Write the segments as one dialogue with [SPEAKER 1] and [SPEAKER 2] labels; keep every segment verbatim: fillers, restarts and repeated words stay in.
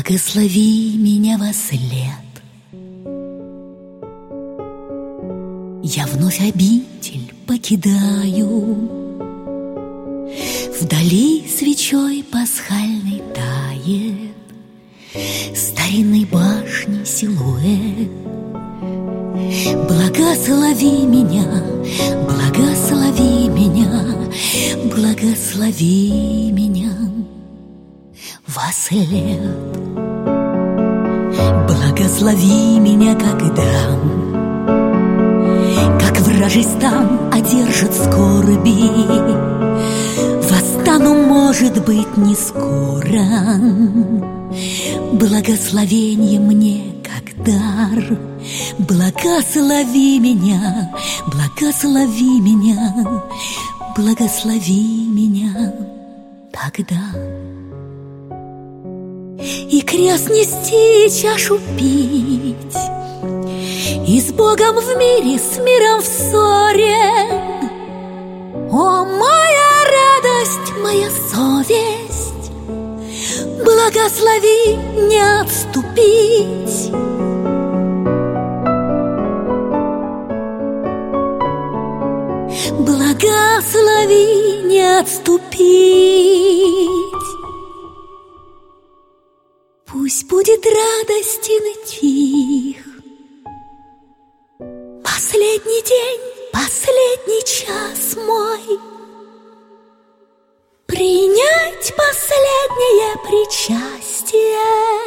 [SPEAKER 1] Благослови меня вослед. Я вновь обитель покидаю, вдали свечой пасхальной тает старинной башни силуэт. Благослови меня, благослови меня, благослови меня вослед. Благослови меня, когда как вражий стан одержит скорби, восстану, может быть, не скоро. Благословенье мне как дар. Благослови меня, благослови меня, благослови меня тогда. И крест нести, и чашу пить, и с Богом в мире, с миром в ссоре. О, моя радость, моя совесть, благослови не отступить. Благослови не отступить. Пусть будет радостен и тих последний день, последний час мой, принять последнее причастие.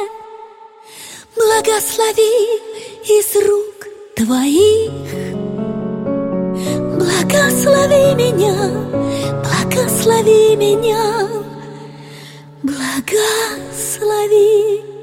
[SPEAKER 1] Благослови из рук твоих. Благослови меня, благослови меня, благослови.